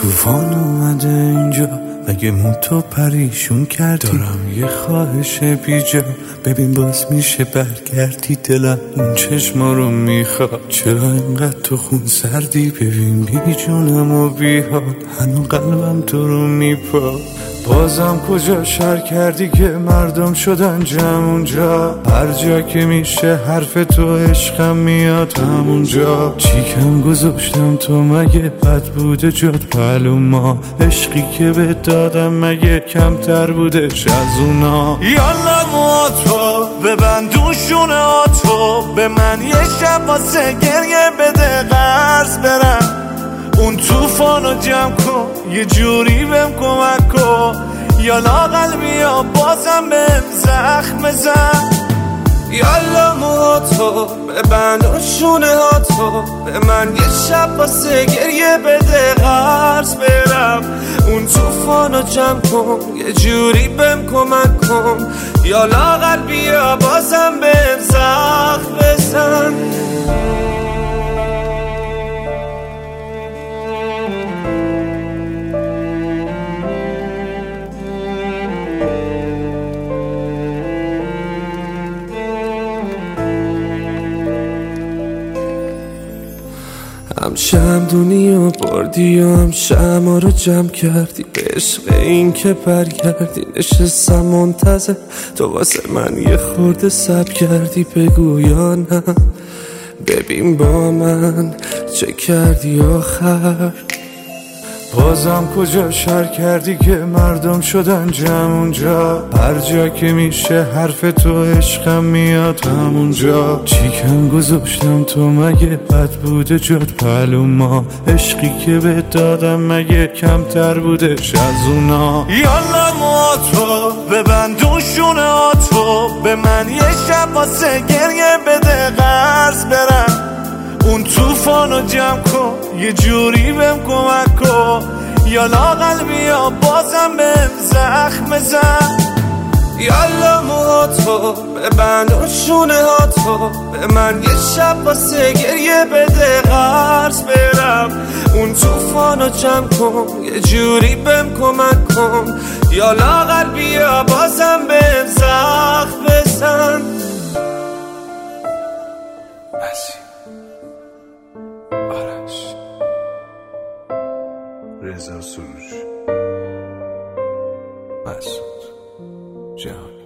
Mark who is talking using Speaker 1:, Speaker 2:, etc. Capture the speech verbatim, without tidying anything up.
Speaker 1: طوفان اومده اینجا، اگه تو پریشون کردی دارم یه خواهش بیجا، ببین باز میشه برگردی، دلم اون چشما رو میخواد، چرا اینقدر تو خون سردی؟ ببین بی جونم و بی حال، هنو قلبم تو رو میپا. بازم کجا شر کردی که مردم شدن جمع اونجا، هر جا که میشه حرف تو عشقم میاد همونجا. چیکم گذاشتم تو مگه بد بوده جد پلو ما، عشقی که به دادم مگه کمتر بودش از اونا؟ یالا ما تو ببند دوشونه ها تو، به من یه شب واسه گریه بده قرض برم، اون توفانو جمع کن یه جوری بهم کمک کن، یالا قلبی ها بازم بهم زخم زن. یالا موها تو ببند و شونه ها تو، به من یه شب واسه گریه بده قرض برم، اون توفانو جمع کن یه جوری بهم کمک کن، یالا قلبی ها بازم بهم زخم بزن. هم شمدونی و بردی و هم شما رو جمع کردی، به عشق این که برگردی نشستم منتظر تو واسه من یه خورده سب کردی، بگو یا نه ببین با من چه کردی آخر. بازم کجا شر کردی که مردم شدن جمع اونجا، هر جا که میشه حرف تو عشقم میاد همونجا. چیکم گذاشتم تو مگه بد بوده جد پلو ما، عشقی که به دادم مگه کمتر بودش از اونا؟ یالا ما تو ببند دوشونه ها تو، به من یه شب واسه گریه بده قرض برم، اون توفانو جمع کن یه جوری بهم کمک کن، یالا قلبی ها بازم بهم زخم زن. یالا موها تو ببند و شونه ها تو، به من یه شب واسه گریه بده قرض برم، اون توفانو جمع کن یه جوری بهم کمک کن، یالا قلبی ها بازم بهم زخم بزن.
Speaker 2: آرش رضا سروش مسعود جهان.